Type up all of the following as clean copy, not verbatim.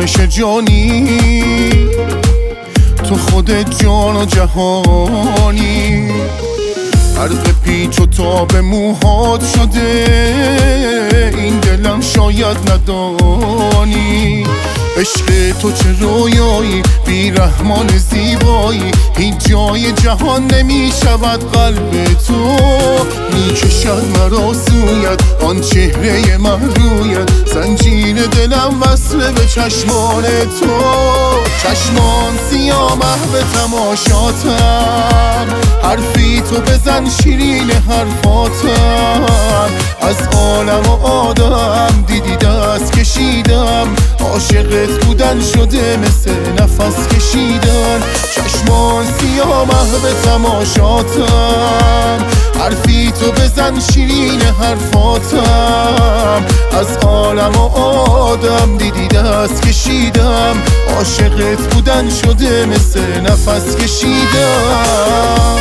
آرامش جانی، تو خودت جان و جهانی. عرق پیچ و تاب موهات شده، این دلم شاید ندانی. عشق تو چه رویایی، بیرحمان زیبایی، هیچ جای جهان نمی شود قلب تو. می کشد مرا سویت آن چهره محرویت، زنجیر دلم وصله به چشمان تو. چشمان سیاه محو تماشاتم، حرفی تو بزن شیرین حرفاتم. از عالم و آدم دیدی دست کشیدم، عاشقت بودن شده مثل نفس کشیدن. چشمان سیاه محو تماشاتم، حرفی تو بزن شیرین حرفاتم. از عالم و آدم دیدی دست کشیدم، عاشقت بودن شده مثل نفس کشیدم.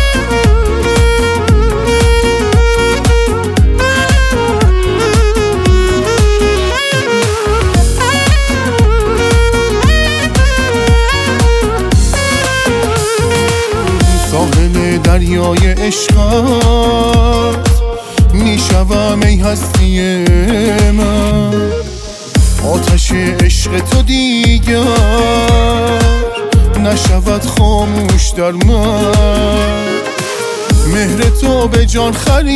ساحل دریای عشقت میشوم ای هستی من، آتش عشق تو دیگر نشود خاموش در من. مهر تو به جان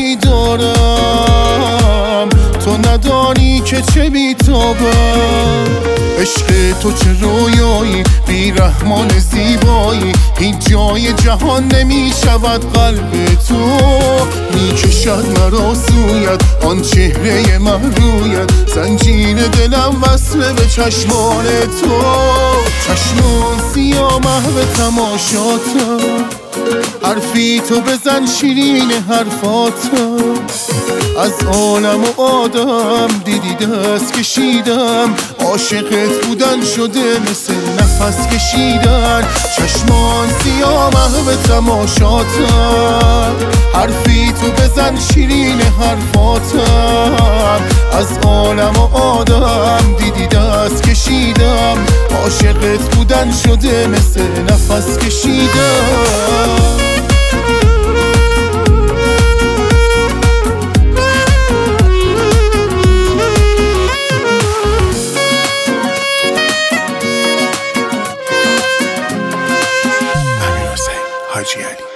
خریدارم، تو ندانی که چه بیتابم. عشق تو چه رویایی، بیرحمان زیبایی، هیچ جای جهان نمی شود قلب تو. می کشد مرا سویت آن چهره محرویت، زنجیر دلم وصله به چشمان تو. چشمان سیاه محو تماشاتم، حرفی تو بزن شیرین حرفاتم. از عالم و آدم دیدی دست کشیدم، عاشقت بودن شده مثل نفس کشیدن. چشمان سیاه محو تماشاتم، حرفی تو بزن شیرین حرفاتم. از عالم و آدم دیدی دست کشیدم، عاشقت بودن شده مثل نفس کشیدن. حاجی علی.